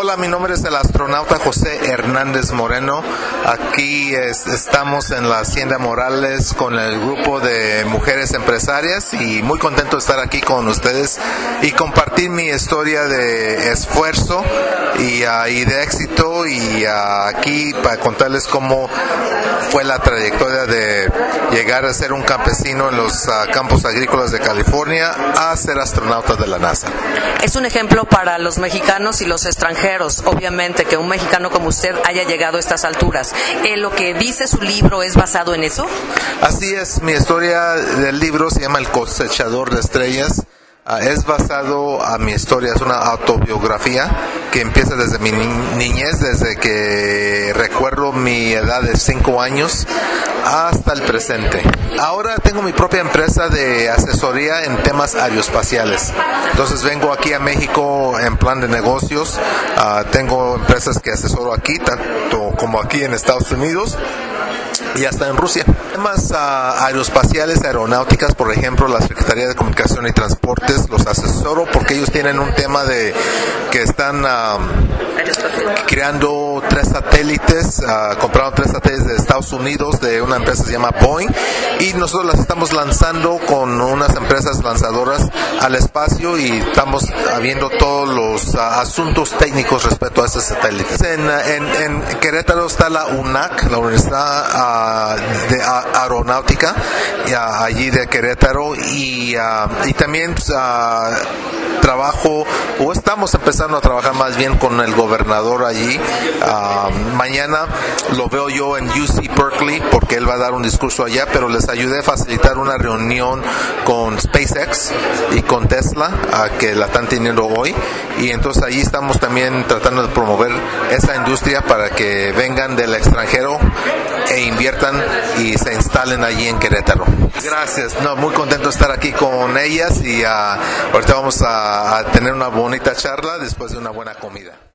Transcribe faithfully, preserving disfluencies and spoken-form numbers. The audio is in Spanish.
Hola, mi nombre es el astronauta José Hernández Moreno. Aquí es, estamos en la Hacienda Morales con el grupo de mujeres empresarias y muy contento de estar aquí con ustedes y compartir mi historia de esfuerzo y, uh, y de éxito y uh, aquí para contarles cómo fue la trayectoria de llegar a ser un campesino en los uh, campos agrícolas de California a ser astronauta de la NASA. Es un ejemplo para los mexicanos y los extranjeros, obviamente, que un mexicano como usted haya llegado a estas alturas. Eh, ¿Lo que dice su libro es basado en eso? Así es, mi historia del libro se llama El cosechador de estrellas. Uh, es basado a mi historia, es una autobiografía que empieza desde mi ni- niñez, desde que recuerdo mi edad de cinco años hasta el presente. Ahora tengo mi propia empresa de asesoría en temas aeroespaciales. Entonces vengo aquí a México en plan de negocios. Uh, tengo empresas que asesoro aquí, tanto como aquí en Estados Unidos y hasta en Rusia. Temas uh, aeroespaciales, aeronáuticas, por ejemplo, la Secretaría de Comunicación y Transportes, los asesoro porque ellos tienen un tema de que están uh, creando tres satélites, uh, compraron tres satélites de Estados Unidos de una empresa que se llama Boeing y nosotros las estamos lanzando con unas empresas lanzadoras al espacio y estamos viendo todos los uh, asuntos técnicos respecto a esos satélites. En, en, en Querétaro está la U N A C, la Universidad uh, de a- Aeronáutica, uh, allí de Querétaro y, uh, y también uh, trabajo o estamos empezando a trabajar más bien con el gobernador allí. Uh, mañana lo veo yo en U C Berkeley porque él va a dar un discurso allá, pero les ayudé a facilitar una reunión con SpaceX y con Tesla uh, que la están teniendo hoy y entonces allí estamos también tratando de promover esa industria para que vengan del extranjero e inviertan y se instalen allí en Querétaro. Gracias, no, muy contento de estar aquí con ellas y uh, ahorita vamos a, a tener una bonita charla después de una buena comida.